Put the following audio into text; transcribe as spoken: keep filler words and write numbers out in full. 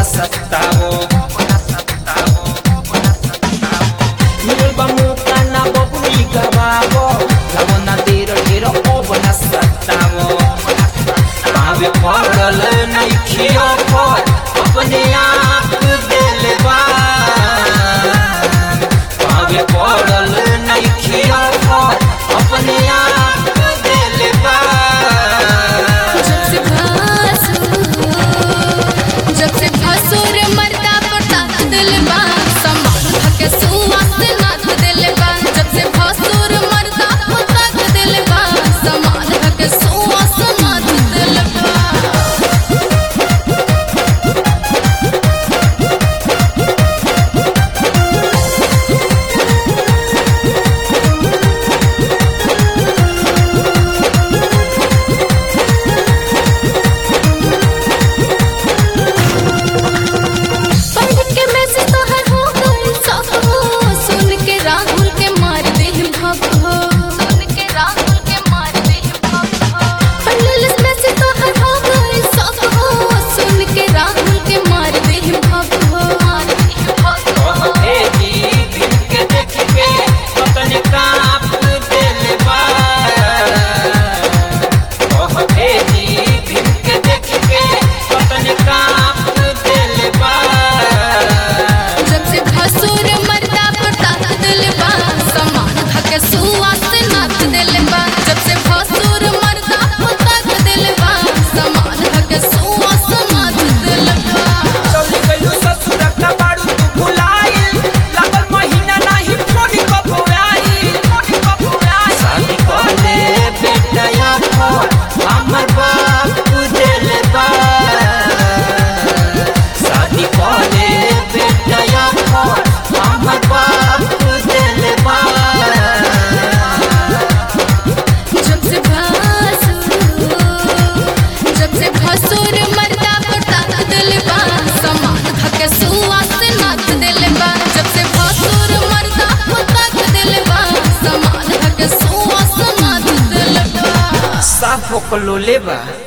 सत्तावो मिल बमुका ना बबुई गवावो लवना देर ढेर ओबना सत्तावो पावे पड़ल नइखियो पर अपने आप दिल बा पावे पड़ल नइखियो पर अपने आप दिल बा जब से जब से भसुर मरदा पड़ता दिल बा समान के सुवास नाथ दिल बा जब से भसुर मरदा पड़ता दिल बा समान के सुवास नाथ दिल बा साफ होकलो लेबा।